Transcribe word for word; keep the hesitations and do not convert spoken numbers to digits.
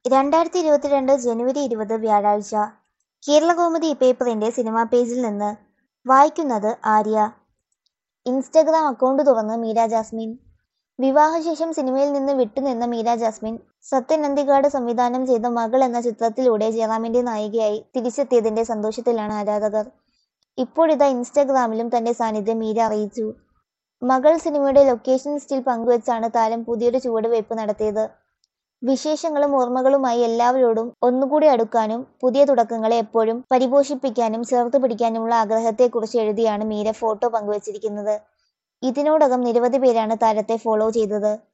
രണ്ടായിരത്തി ഇരുപത്തിരണ്ട് ജനുവരി ഇരുപത് വ്യാഴാഴ്ച. കേരളകൗമുദി പേപ്പറിന്റെ സിനിമാ പേജിൽ നിന്ന് വായിക്കുന്നത് ആര്യ. ഇൻസ്റ്റഗ്രാം അക്കൗണ്ട് തുറന്ന് മീര ജാസ്മിൻ. വിവാഹശേഷം സിനിമയിൽ നിന്ന് വിട്ടുനിന്ന മീര ജാസ്മിൻ സത്യൻ അന്തിക്കാട് സംവിധാനം ചെയ്ത മകൾ എന്ന ചിത്രത്തിലൂടെ ജയറാമിന്റെ നായികയായി തിരിച്ചെത്തിയതിന്റെ സന്തോഷത്തിലാണ് ആരാധകർ. ഇപ്പോഴിതാ ഇൻസ്റ്റഗ്രാമിലും തന്റെ സാന്നിധ്യം മീര അറിയിച്ചു. മകൾ സിനിമയുടെ ലൊക്കേഷൻ സ്റ്റിൽ പങ്കുവച്ചാണ് താരം പുതിയൊരു ചുവടുവയ്പ് നടത്തിയത്. വിശേഷങ്ങളും ഓർമ്മകളുമായി എല്ലാവരോടും ഒന്നുകൂടി അടുക്കാനും പുതിയ തുടക്കങ്ങളെ എപ്പോഴും പരിപോഷിപ്പിക്കാനും ചേർത്ത് പിടിക്കാനുമുള്ള ആഗ്രഹത്തെക്കുറിച്ച് എഴുതിയാണ് മീര ഫോട്ടോ പങ്കുവച്ചിരിക്കുന്നത്. ഇതിനോടകം നിരവധി പേരാണ് താരത്തെ ഫോളോ ചെയ്തത്.